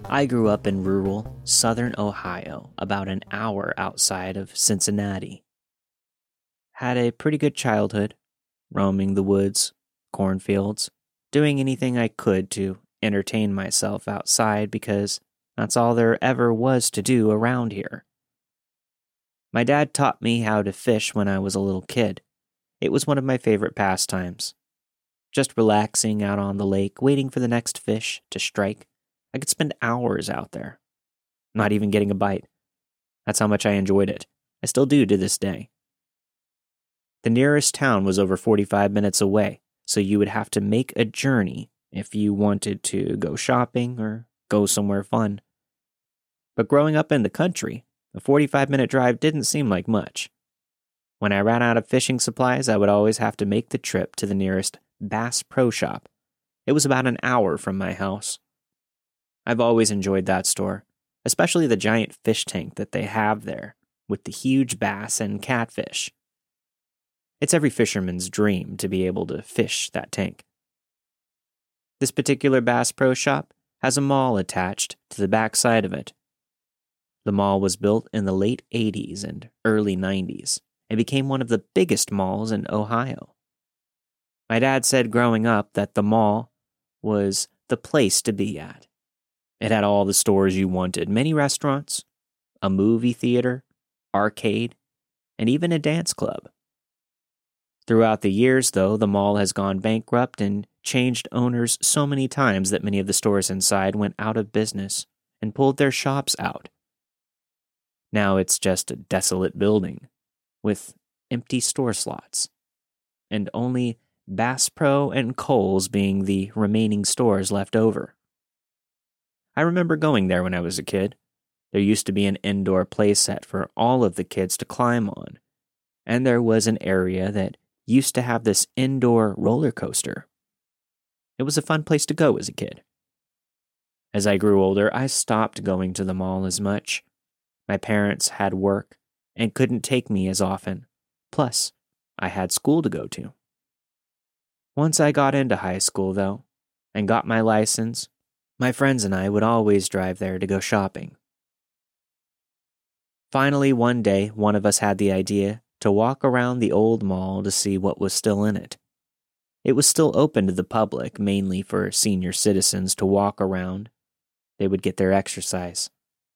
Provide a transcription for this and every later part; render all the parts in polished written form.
I grew up in rural, southern Ohio, about an hour outside of Cincinnati. Had a pretty good childhood, roaming the woods, cornfields, doing anything I could to entertain myself outside because that's all there ever was to do around here. My dad taught me how to fish when I was a little kid. It was one of my favorite pastimes. Just relaxing out on the lake, waiting for the next fish to strike. I could spend hours out there, not even getting a bite. That's how much I enjoyed it. I still do to this day. The nearest town was over 45 minutes away, so you would have to make a journey if you wanted to go shopping or go somewhere fun. But growing up in the country, a 45-minute drive didn't seem like much. When I ran out of fishing supplies, I would always have to make the trip to the nearest Bass Pro Shop. It was about an hour from my house. I've always enjoyed that store, especially the giant fish tank that they have there, with the huge bass and catfish. It's every fisherman's dream to be able to fish that tank. This particular Bass Pro Shop has a mall attached to the back side of it. The mall was built in the late 80s and early 90s and became one of the biggest malls in Ohio. My dad said growing up that the mall was the place to be at. It had all the stores you wanted, many restaurants, a movie theater, arcade, and even a dance club. Throughout the years, though, the mall has gone bankrupt and changed owners so many times that many of the stores inside went out of business and pulled their shops out. Now it's just a desolate building with empty store slots, and only Bass Pro and Kohl's being the remaining stores left over. I remember going there when I was a kid. There used to be an indoor play set for all of the kids to climb on, and there was an area that used to have this indoor roller coaster. It was a fun place to go as a kid. As I grew older, I stopped going to the mall as much. My parents had work and couldn't take me as often. Plus, I had school to go to. Once I got into high school, though, and got my license, my friends and I would always drive there to go shopping. Finally, one day, one of us had the idea to walk around the old mall to see what was still in it. It was still open to the public, mainly for senior citizens to walk around. They would get their exercise.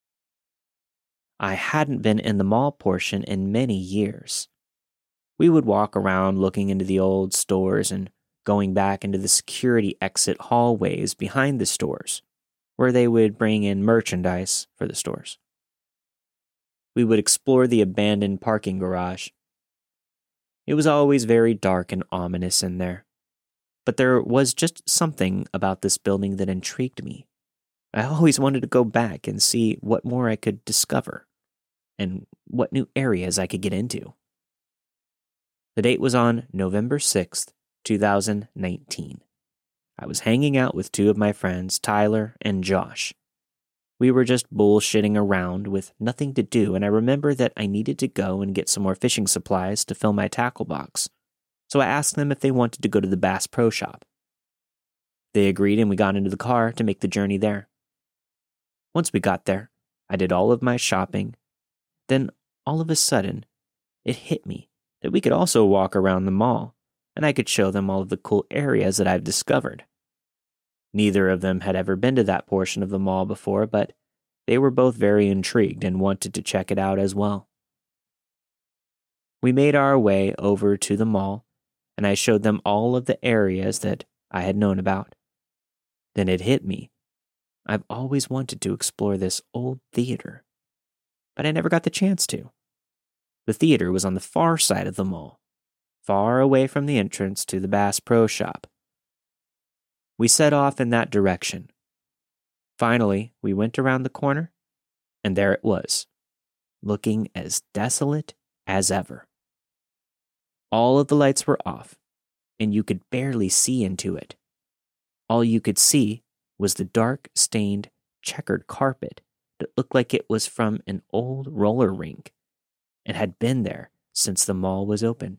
I hadn't been in the mall portion in many years. We would walk around looking into the old stores and going back into the security exit hallways behind the stores, where they would bring in merchandise for the stores. We would explore the abandoned parking garage. It was always very dark and ominous in there, but there was just something about this building that intrigued me. I always wanted to go back and see what more I could discover, and what new areas I could get into. The date was on November 6th, 2019. I was hanging out with two of my friends, Tyler and Josh. We were just bullshitting around with nothing to do, and I remember that I needed to go and get some more fishing supplies to fill my tackle box. So I asked them if they wanted to go to the Bass Pro Shop. They agreed, and we got into the car to make the journey there. Once we got there, I did all of my shopping. Then, all of a sudden, it hit me that we could also walk around the mall, and I could show them all of the cool areas that I've discovered. Neither of them had ever been to that portion of the mall before, but they were both very intrigued and wanted to check it out as well. We made our way over to the mall, and I showed them all of the areas that I had known about. Then it hit me. I've always wanted to explore this old theater, but I never got the chance to. The theater was on the far side of the mall, far away from the entrance to the Bass Pro Shop. We set off in that direction. Finally, we went around the corner, and there it was, looking as desolate as ever. All of the lights were off, and you could barely see into it. All you could see was the dark, stained, checkered carpet that looked like it was from an old roller rink and had been there since the mall was opened.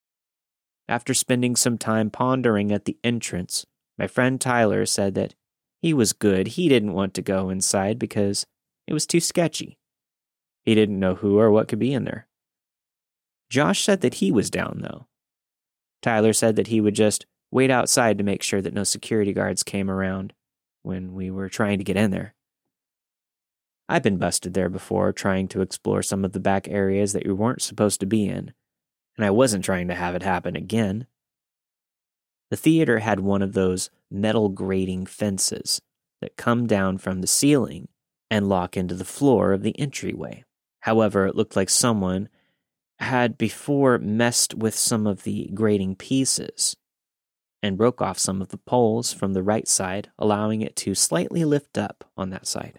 After spending some time pondering at the entrance, my friend Tyler said that He was good. He didn't want to go inside because it was too sketchy. He didn't know who or what could be in there. Josh said that he was down, though. Tyler said that he would just wait outside to make sure that no security guards came around when we were trying to get in there. I've been busted there before trying to explore some of the back areas that we weren't supposed to be in, and I wasn't trying to have it happen again. The theater had one of those metal grating fences that come down from the ceiling and lock into the floor of the entryway. However, it looked like someone had before messed with some of the grating pieces and broke off some of the poles from the right side, allowing it to slightly lift up on that side.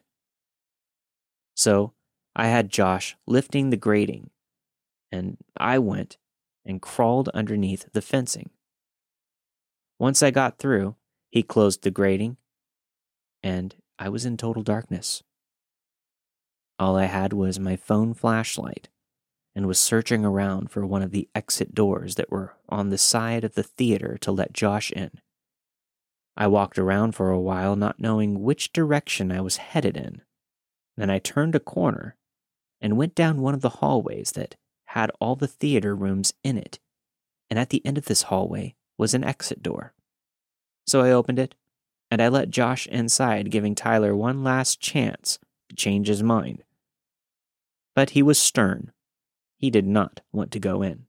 So I had Josh lifting the grating, and I went and crawled underneath the fencing. Once I got through, he closed the grating, and I was in total darkness. All I had was my phone flashlight and was searching around for one of the exit doors that were on the side of the theater to let Josh in. I walked around for a while, not knowing which direction I was headed in. Then I turned a corner and went down one of the hallways that had all the theater rooms in it, and at the end of this hallway was an exit door. So I opened it, and I let Josh inside, giving Tyler one last chance to change his mind. But he was stern. He did not want to go in.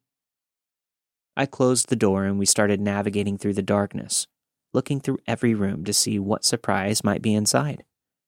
I closed the door and we started navigating through the darkness, looking through every room to see what surprise might be inside.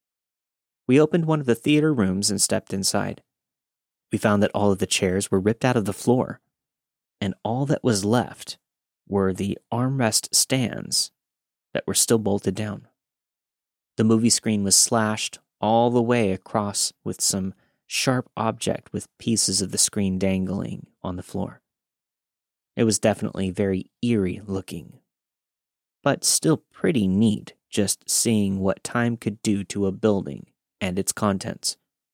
We opened one of the theater rooms and stepped inside. We found that all of the chairs were ripped out of the floor, and all that was left were the armrest stands that were still bolted down. The movie screen was slashed all the way across with some sharp object with pieces of the screen dangling on the floor. It was definitely very eerie looking, but still pretty neat just seeing what time could do to a building and its contents.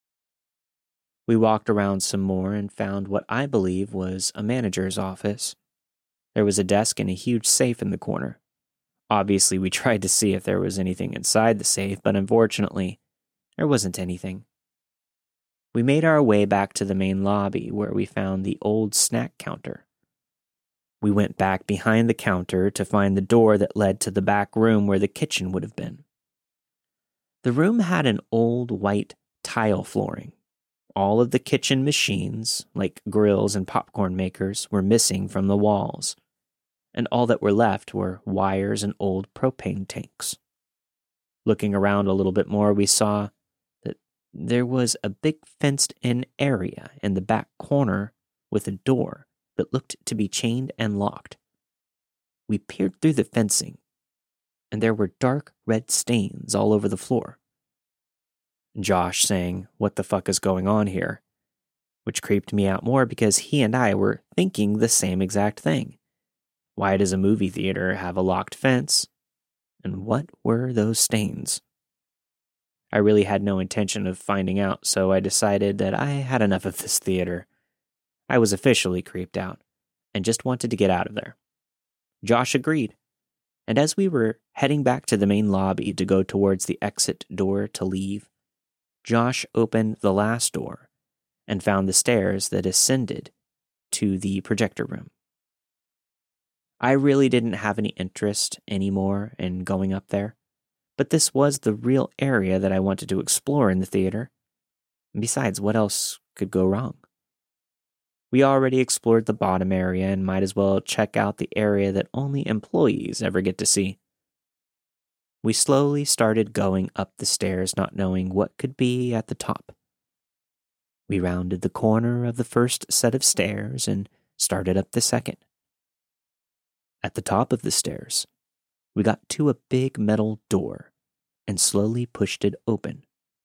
We walked around some more and found what I believe was a manager's office. There was a desk and a huge safe in the corner. Obviously, we tried to see if there was anything inside the safe, but unfortunately, there wasn't anything. We made our way back to the main lobby where we found the old snack counter. We went back behind the counter to find the door that led to the back room where the kitchen would have been. The room had an old white tile flooring. All of the kitchen machines, like grills and popcorn makers, were missing from the walls, and all that were left were wires and old propane tanks. Looking around a little bit more, we saw that there was a big fenced-in area in the back corner with a door that looked to be chained and locked. We peered through the fencing, and there were dark red stains all over the floor. Josh saying, "What the fuck is going on here?" which creeped me out more because he and I were thinking the same exact thing. Why does a movie theater have a locked fence? And what were those stains? I really had no intention of finding out, so I decided that I had enough of this theater. I was officially creeped out and just wanted to get out of there. Josh agreed, and as we were heading back to the main lobby to go towards the exit door to leave, Josh opened the last door and found the stairs that ascended to the projector room. I really didn't have any interest anymore in going up there, but this was the real area that I wanted to explore in the theater. And besides, what else could go wrong? We already explored the bottom area and might as well check out the area that only employees ever get to see. We slowly started going up the stairs, not knowing what could be at the top. We rounded the corner of the first set of stairs and started up the second. At the top of the stairs, we got to a big metal door and slowly pushed it open.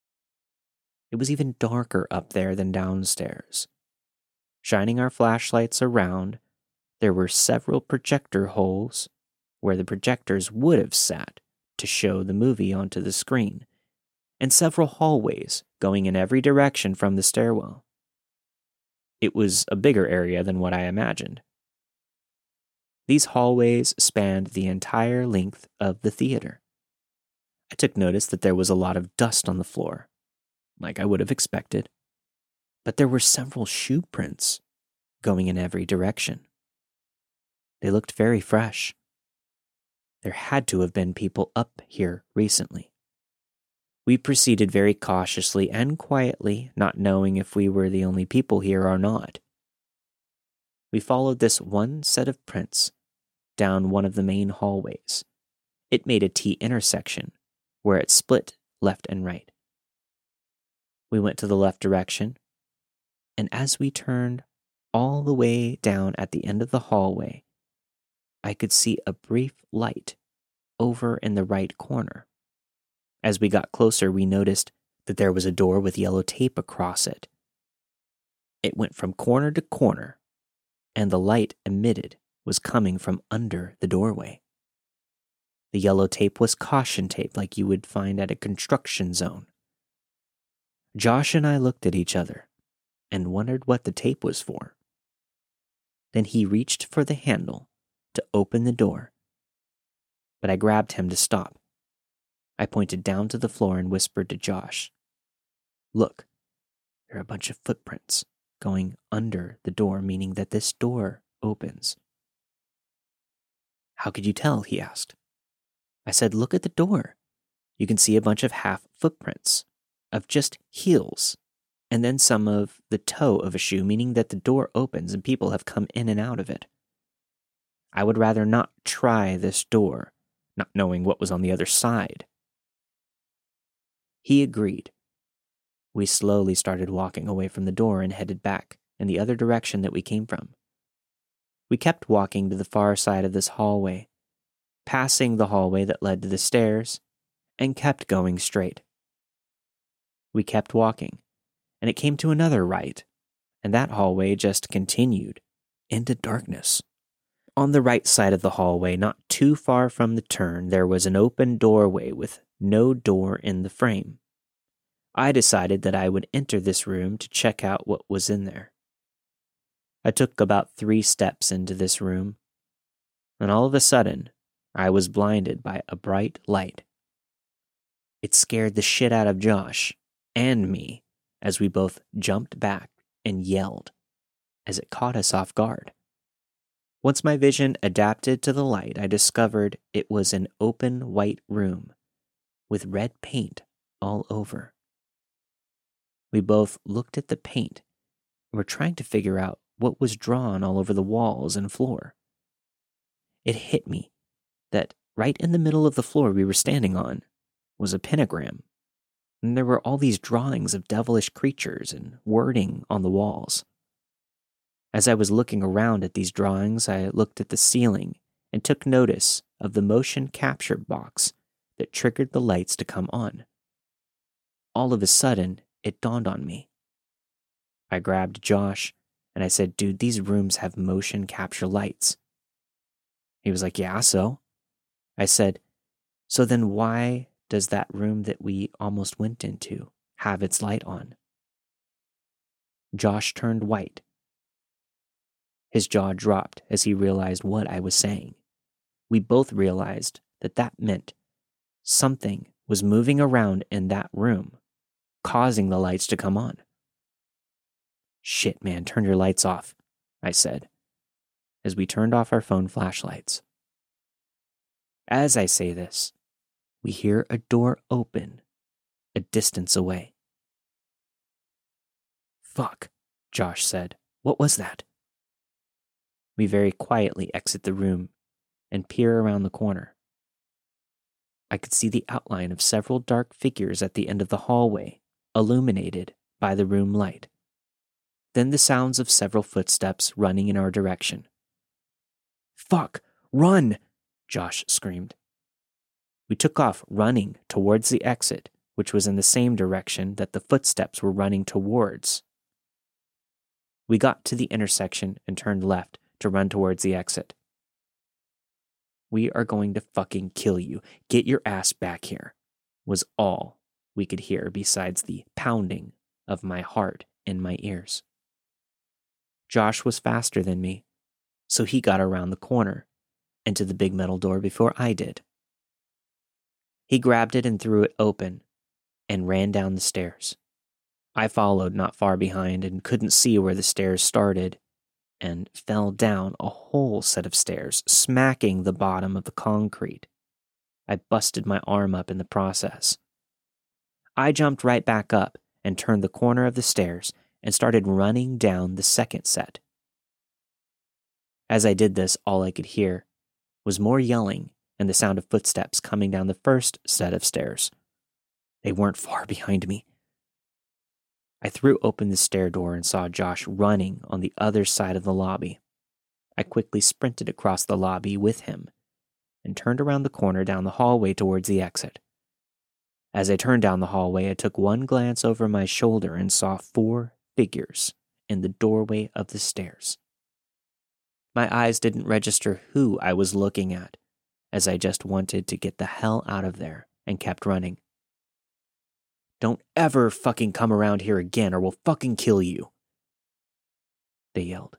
It was even darker up there than downstairs. Shining our flashlights around, there were several projector holes where the projectors would have sat to show the movie onto the screen, and several hallways going in every direction from the stairwell. It was a bigger area than what I imagined. These hallways spanned the entire length of the theater. I took notice that there was a lot of dust on the floor, like I would have expected, but there were several shoe prints going in every direction. They looked very fresh. There had to have been people up here recently. We proceeded very cautiously and quietly, not knowing if we were the only people here or not. We followed this one set of prints down one of the main hallways. It made a T intersection where it split left and right. We went to the left direction, and as we turned all the way down at the end of the hallway, I could see a brief light over in the right corner. As we got closer, we noticed that there was a door with yellow tape across it. It went from corner to corner, and the light emitted was coming from under the doorway. The yellow tape was caution tape like you would find at a construction zone. Josh and I looked at each other and wondered what the tape was for. Then he reached for the handle to open the door, but I grabbed him to stop. I pointed down to the floor and whispered to Josh, "Look, there are a bunch of footprints going under the door, meaning that this door opens." "How could you tell?" he asked. I said, "Look at the door. You can see a bunch of half footprints of just heels, and then some of the toe of a shoe, meaning that the door opens and people have come in and out of it. I would rather not try this door, not knowing what was on the other side." He agreed. We slowly started walking away from the door and headed back in the other direction that we came from. We kept walking to the far side of this hallway, passing the hallway that led to the stairs, and kept going straight. We kept walking, and it came to another right, and that hallway just continued into darkness. On the right side of the hallway, not too far from the turn, there was an open doorway with no door in the frame. I decided that I would enter this room to check out what was in there. I took about 3 steps into this room, and all of a sudden, I was blinded by a bright light. It scared the shit out of Josh and me as we both jumped back and yelled as it caught us off guard. Once my vision adapted to the light, I discovered it was an open white room with red paint all over. We both looked at the paint and were trying to figure out what was drawn all over the walls and floor. It hit me that right in the middle of the floor we were standing on was a pentagram, and there were all these drawings of devilish creatures and wording on the walls. As I was looking around at these drawings, I looked at the ceiling and took notice of the motion capture box that triggered the lights to come on. All of a sudden, it dawned on me. I grabbed Josh and I said, "Dude, these rooms have motion capture lights." He was like, "Yeah, so?" I said, "So then why does that room that we almost went into have its light on?" Josh turned white. His jaw dropped as he realized what I was saying. We both realized that that meant something was moving around in that room, causing the lights to come on. "Shit, man, turn your lights off," I said, as we turned off our phone flashlights. As I say this, we hear a door open a distance away. "Fuck," Josh said. "What was that?" We very quietly exit the room and peer around the corner. I could see the outline of several dark figures at the end of the hallway, illuminated by the room light. Then the sounds of several footsteps running in our direction. "Fuck, run!" Josh screamed. We took off running towards the exit, which was in the same direction that the footsteps were running towards. We got to the intersection and turned left to run towards the exit. "We are going to fucking kill you. Get your ass back here," was all we could hear besides the pounding of my heart in my ears. Josh was faster than me, so he got around the corner and to the big metal door before I did. He grabbed it and threw it open and ran down the stairs. I followed not far behind and couldn't see where the stairs started and fell down a whole set of stairs, smacking the bottom of the concrete. I busted my arm up in the process. I jumped right back up and turned the corner of the stairs and started running down the second set. As I did this, all I could hear was more yelling and the sound of footsteps coming down the first set of stairs. They weren't far behind me. I threw open the stair door and saw Josh running on the other side of the lobby. I quickly sprinted across the lobby with him and turned around the corner down the hallway towards the exit. As I turned down the hallway, I took one glance over my shoulder and saw 4 figures in the doorway of the stairs. My eyes didn't register who I was looking at, as I just wanted to get the hell out of there and kept running. "Don't ever fucking come around here again or we'll fucking kill you," they yelled.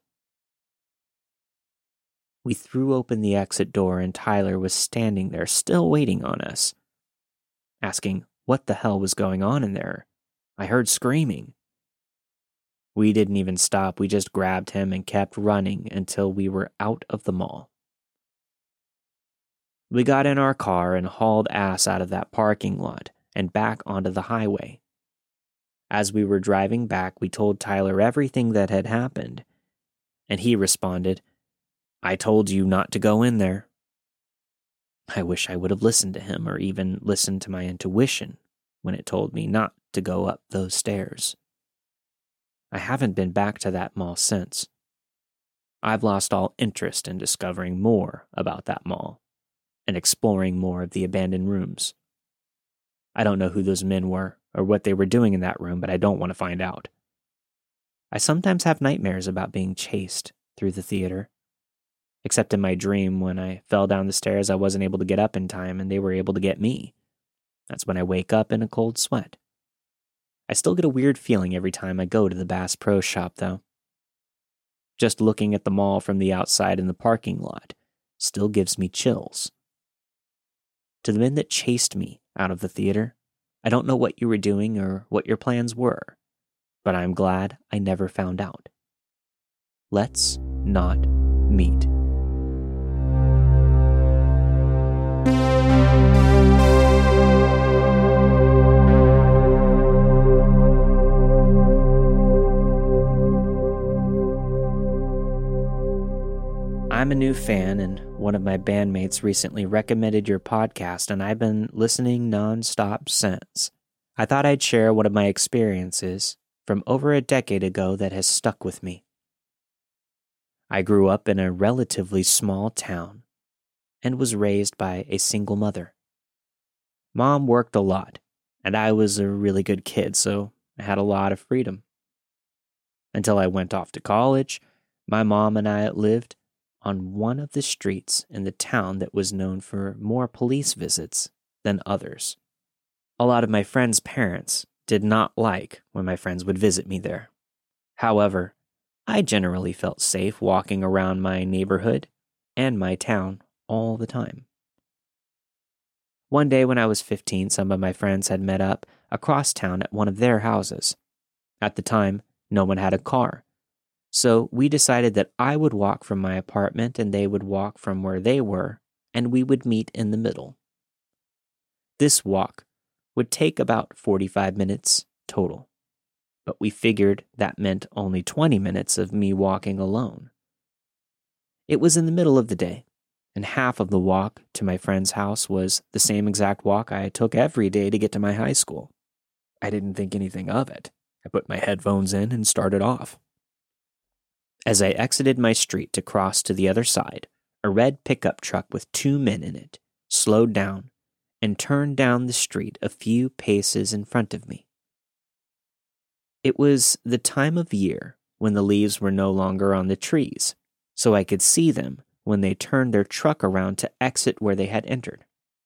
We threw open the exit door and Tyler was standing there still waiting on us, asking what the hell was going on in there. I heard screaming. We didn't even stop, we just grabbed him and kept running until we were out of the mall. We got in our car and hauled ass out of that parking lot and back onto the highway. As we were driving back, we told Tyler everything that had happened, and he responded, "I told you not to go in there." I wish I would have listened to him or even listened to my intuition when it told me not to go up those stairs. I haven't been back to that mall since. I've lost all interest in discovering more about that mall and exploring more of the abandoned rooms. I don't know who those men were or what they were doing in that room, but I don't want to find out. I sometimes have nightmares about being chased through the theater. Except in my dream, when I fell down the stairs, I wasn't able to get up in time and they were able to get me. That's when I wake up in a cold sweat. I still get a weird feeling every time I go to the Bass Pro Shop, though. Just looking at the mall from the outside in the parking lot still gives me chills. To the men that chased me out of the theater, I don't know what you were doing or what your plans were, but I'm glad I never found out. Let's not meet. I'm a new fan, and one of my bandmates recently recommended your podcast, and I've been listening nonstop since. I thought I'd share one of my experiences from over a decade ago that has stuck with me. I grew up in a relatively small town and was raised by a single mother. Mom worked a lot, and I was a really good kid, so I had a lot of freedom. Until I went off to college, my mom and I lived on one of the streets in the town that was known for more police visits than others. A lot of my friends' parents did not like when my friends would visit me there. However, I generally felt safe walking around my neighborhood and my town all the time. One day when I was 15, some of my friends had met up across town at one of their houses. At the time, no one had a car. So we decided that I would walk from my apartment and they would walk from where they were, and we would meet in the middle. This walk would take about 45 minutes total, but we figured that meant only 20 minutes of me walking alone. It was in the middle of the day, and half of the walk to my friend's house was the same exact walk I took every day to get to my high school. I didn't think anything of it. I put my headphones in and started off. As I exited my street to cross to the other side, a red pickup truck with 2 men in it slowed down and turned down the street a few paces in front of me. It was the time of year when the leaves were no longer on the trees, so I could see them when they turned their truck around to exit where they had entered.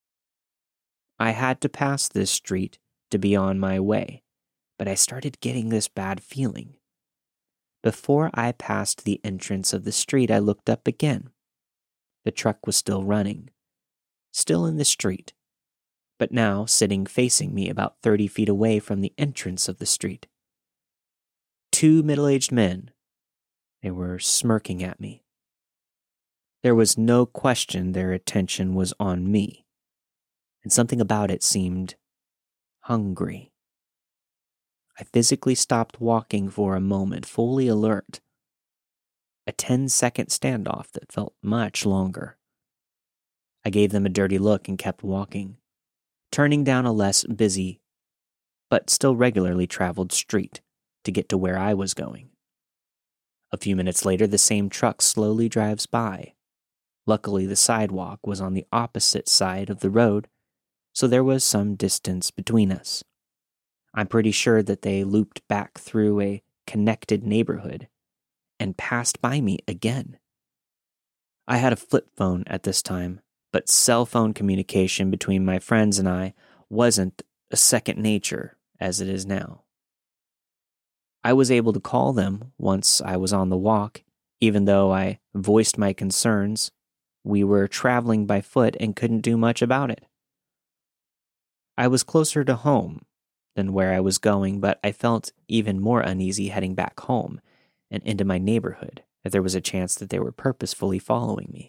I had to pass this street to be on my way, but I started getting this bad feeling. Before I passed the entrance of the street, I looked up again. The truck was still running, still in the street, but now sitting facing me about 30 feet away from the entrance of the street. 2 middle-aged men. They were smirking at me. There was no question their attention was on me, and something about it seemed hungry. I physically stopped walking for a moment, fully alert. A 10-second standoff that felt much longer. I gave them a dirty look and kept walking, turning down a less busy, but still regularly traveled street to get to where I was going. A few minutes later, the same truck slowly drives by. Luckily, the sidewalk was on the opposite side of the road, so there was some distance between us. I'm pretty sure that they looped back through a connected neighborhood and passed by me again. I had a flip phone at this time, but cell phone communication between my friends and I wasn't a second nature as it is now. I was able to call them once I was on the walk, even though I voiced my concerns. We were traveling by foot and couldn't do much about it. I was closer to home than where I was going, but I felt even more uneasy heading back home and into my neighborhood if there was a chance that they were purposefully following me.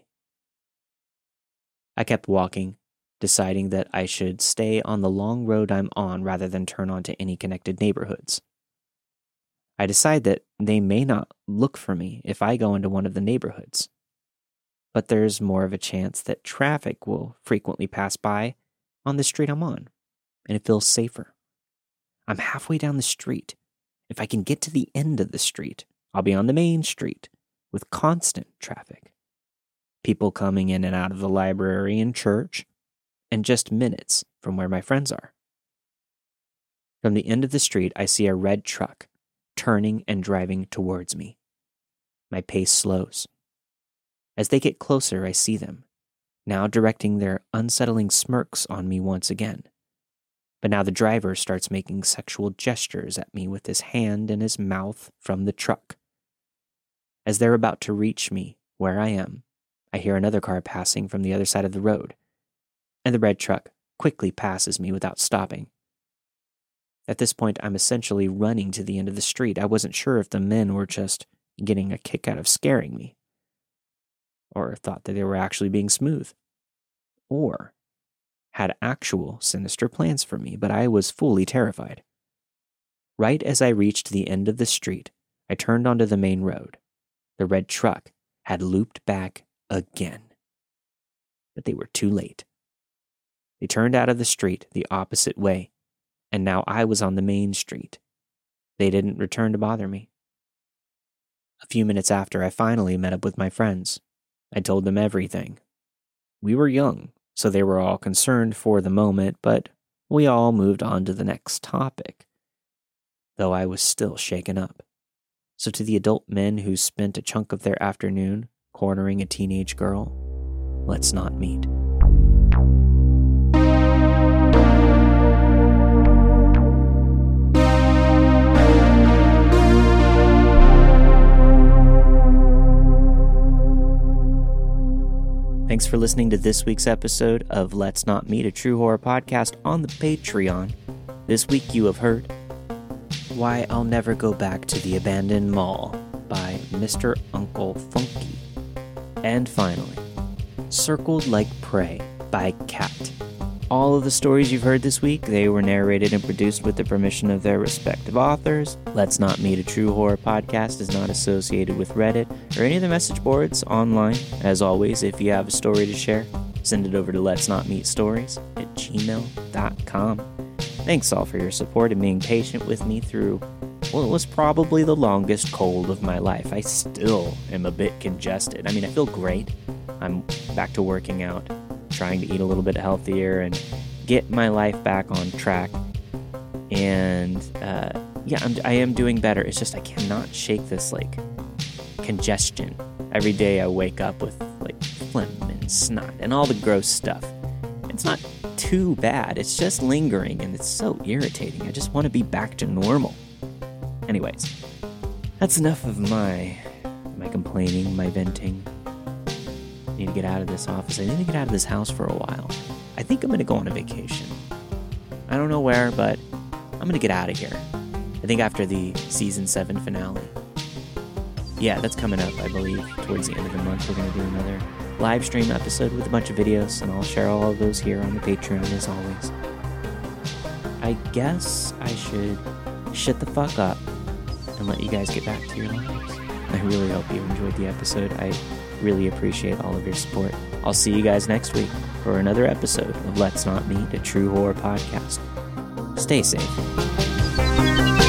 I kept walking, deciding that I should stay on the long road I'm on rather than turn onto any connected neighborhoods. I decide that they may not look for me if I go into one of the neighborhoods, but there's more of a chance that traffic will frequently pass by on the street I'm on, and it feels safer. I'm halfway down the street. If I can get to the end of the street, I'll be on the main street with constant traffic. People coming in and out of the library and church, and just minutes from where my friends are. From the end of the street, I see a red truck turning and driving towards me. My pace slows. As they get closer, I see them, now directing their unsettling smirks on me once again. But now the driver starts making sexual gestures at me with his hand in his mouth from the truck. As they're about to reach me where I am, I hear another car passing from the other side of the road, and the red truck quickly passes me without stopping. At this point, I'm essentially running to the end of the street. I wasn't sure if the men were just getting a kick out of scaring me, or thought that they were actually being smooth, or had actual sinister plans for me, but I was fully terrified. Right as I reached the end of the street, I turned onto the main road. The red truck had looped back again, but they were too late. They turned out of the street the opposite way, and now I was on the main street. They didn't return to bother me. A few minutes after, I finally met up with my friends. I told them everything. We were young, so they were all concerned for the moment, but we all moved on to the next topic, though I was still shaken up. So to the adult men who spent a chunk of their afternoon cornering a teenage girl, let's not meet. Thanks for listening to this week's episode of Let's Not Meet, a true horror podcast on the Patreon. This week you have heard Why I'll Never Go Back to the Abandoned Mall by Mr. Uncle Funky. And finally, Circled Like Prey by Cat. All of the stories you've heard this week, they were narrated and produced with the permission of their respective authors. Let's Not Meet, a true horror podcast is not associated with Reddit or any of the message boards online. As always, if you have a story to share, send it over to letsnotmeetstories@gmail.com. Thanks all for your support and being patient with me through what was probably the longest cold of my life. I still am a bit congested. I mean, I feel great. I'm back to working out, trying to eat a little bit healthier and get my life back on track. And I am doing better. It's just I cannot shake this congestion. Every day I wake up with phlegm and snot and all the gross stuff. It's not too bad. It's just lingering and it's so irritating. I just want to be back to normal. Anyways, that's enough of my complaining, my venting. I need to get out of this office. I need to get out of this house for a while. I think I'm going to go on a vacation. I don't know where, but I'm going to get out of here. I think after the Season 7 finale. Yeah, that's coming up, I believe. Towards the end of the month, we're going to do another live stream episode with a bunch of videos, and I'll share all of those here on the Patreon as always. I guess I should shut the fuck up and let you guys get back to your lives. I really hope you enjoyed the episode. I really appreciate all of your support. I'll see you guys next week for another episode of Let's Not Meet, a true horror podcast. Stay safe.